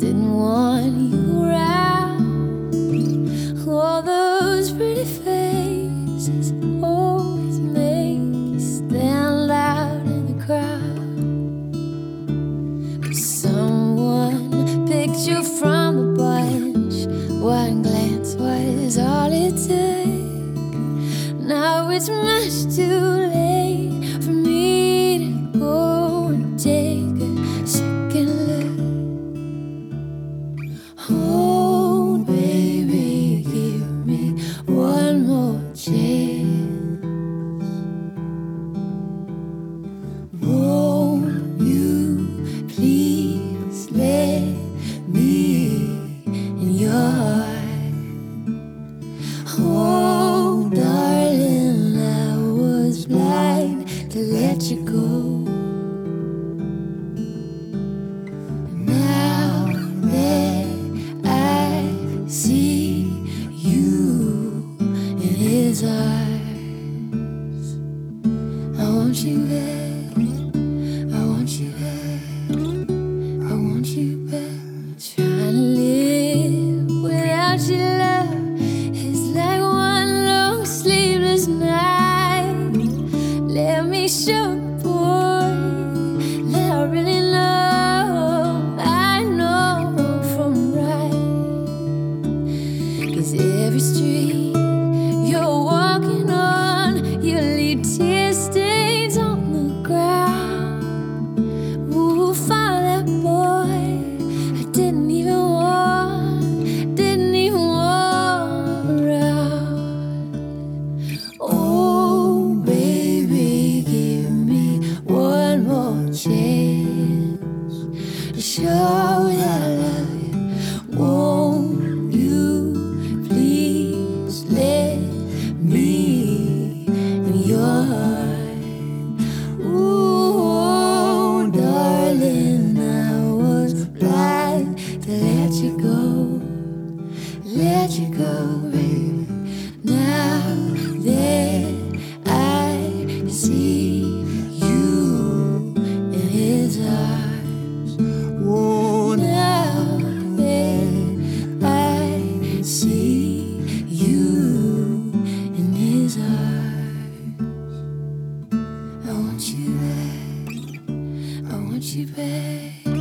didn't want you around. All those pretty faces always make you stand out in the crowd. But someone picked you from the bunch. One glance was all it took. Now it's much too late for me to go and take a second look. Oh, baby, give me one more chance. Won't you please let me in your heart? Oh, darling, I was blind to let you go. Now that I see you in his arms, I want you back, I want you back, I want you back. Trying to live without your love is like one long sleepless night. Let me show you, boy, that I really know. I know from right. 'Cause every street you're walking on, you leave tear stains on the ground. Ooh, follow that boy I didn't even want around. Oh, baby, give me one more chance to show that I love you. Won't you please let me in your heart? Ooh, darling, I was blind to let you go. Let you go, baby. Now that I see you in his arms. Oh, now that I see you in his arms, I want you back, I want you back.